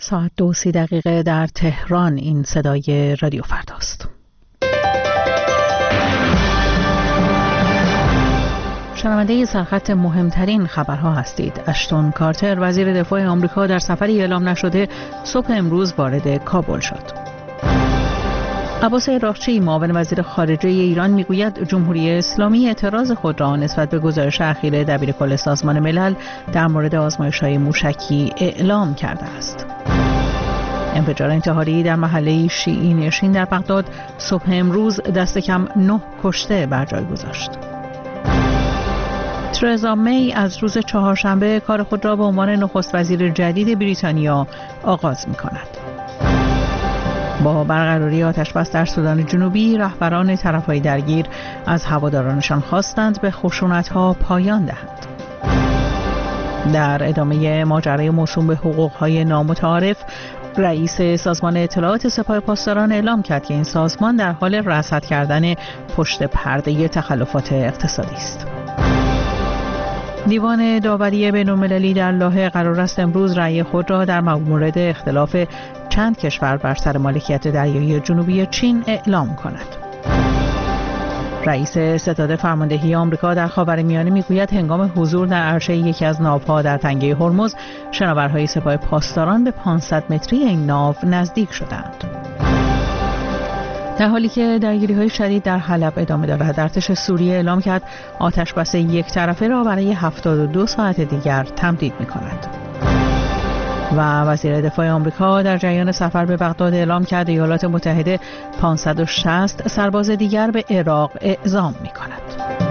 ساعت 2:30 در تهران. این صدای رادیو فرداست. شنونده سرخط مهمترین خبرها هستید. اشتون کارتر وزیر دفاع آمریکا در سفری اعلام نشده صبح امروز وارد کابل شد. عباس عراقچی معاون وزیر خارجه ایران میگوید جمهوری اسلامی اعتراض خود را نسبت به گزارش اخیر دبیرکل سازمان ملل در مورد آزمایش‌های موشکی اعلام کرده است. انفجار انتحاری در محله شیعی نشین در بغداد صبح امروز دست کم 9 کشته بر جای گذاشت. ترزا می از روز چهارشنبه کار خود را به عنوان نخست وزیر جدید بریتانیا آغاز می‌کند. با برقراری آتش‌بس در سودان جنوبی، رهبران طرف‌های درگیر از هوادارانشان خواستند به خشونت‌ها پایان دهند. در ادامه ماجرای موسوم به حقوق‌های نامتعارف، رئیس سازمان اطلاعات سپاه پاسداران اعلام کرد که این سازمان در حال رصد کردن پشت پرده تخلفات اقتصادی است. دیوان داوری بین‌المللی در لاهه قرار است امروز رأی خود را در مورد اختلاف چند کشور بر سر مالکیت دریایی جنوبی چین اعلام کند. رئیس ستاد فرماندهی آمریکا در خاورمیانه میگوید هنگام حضور در عرشه یکی از ناوها در تنگه هرمز، شناورهای سپاه پاسداران به 500 متری این ناو نزدیک شدند. در حالی که درگیری‌های شدید در حلب ادامه دارد، ارتش سوریه اعلام کرد آتش‌بس یک طرفه را برای 72 ساعت دیگر تمدید می‌کند. و وزیر دفاع آمریکا در جریان سفر به بغداد اعلام کرد ایالات متحده 560 سرباز دیگر به عراق اعزام می‌کند.